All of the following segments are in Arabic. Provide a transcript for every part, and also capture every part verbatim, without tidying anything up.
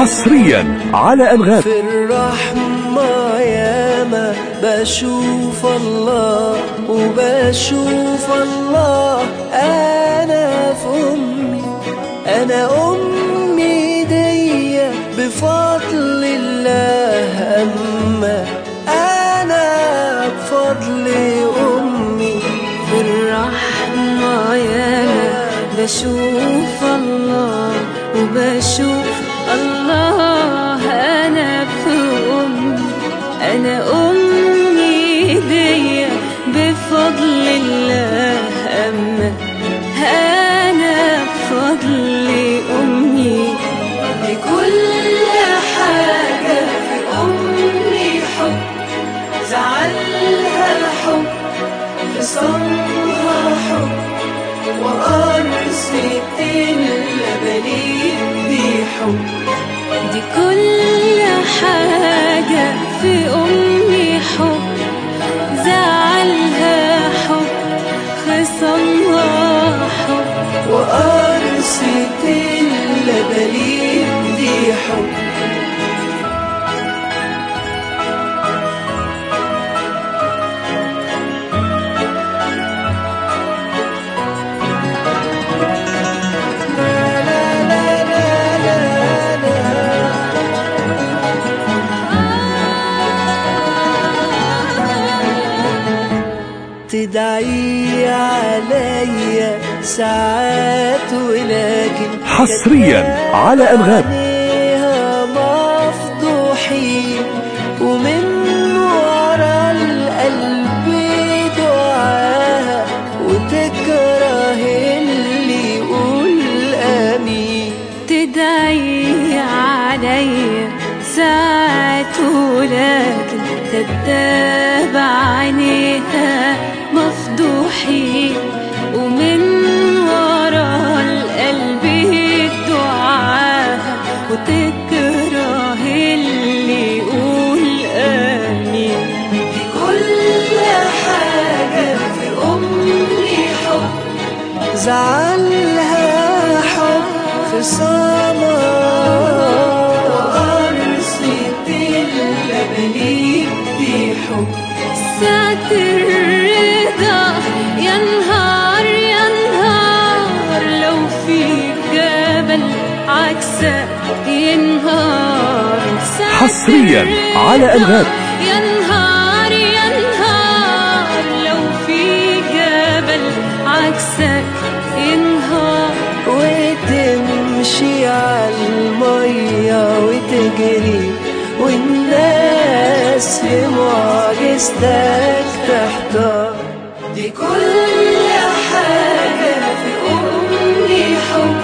حصريا على أنغام. في الرحمة ياما بشوف الله وبشوف الله. أنا في أمي، أنا أمي دي بفضل الله، أما أنا بفضل أمي. في الرحمة ياما بشوف الله وبشوف الله. أنا في أمي، أنا أمي دي بفضل الله، أما أنا بفضل أمي. لكل حاجة في أمي حب، زعلها الحب، خصامها حب، وأرسل اللبليب دي حب. دي كل حاجة في أمي حب، زعلها حب، خصامها حب، وأرسل اللبليب دي حب. تدعي عليا ساعات ولكن حصريا على أنغام. مفضوحين ومن ورا القلب دعاها، وتكره اللي يقول آمين. تدعي عليا ساعات ولكن كداب عينيها مفضوحين، ومن ورا القلب دعاها، وتكره اللي يقول آمين. في كل حاجة في أمي حب، زعلها حب، خصامها وأرسل اللبليب دي حب. ساعة الرضا يا نهار يا نهار، لو في جبل عكسك ينهار. حصريا على أنغام. يا نهار يا نهار، لو في جبل عكسك ينهار. وتمشي عالمية وتجري، والناس في معجزتك تحتار. دي كل حاجة في أمي حب،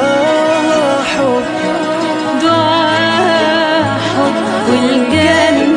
رضاها حب، دعاها حب، والجنة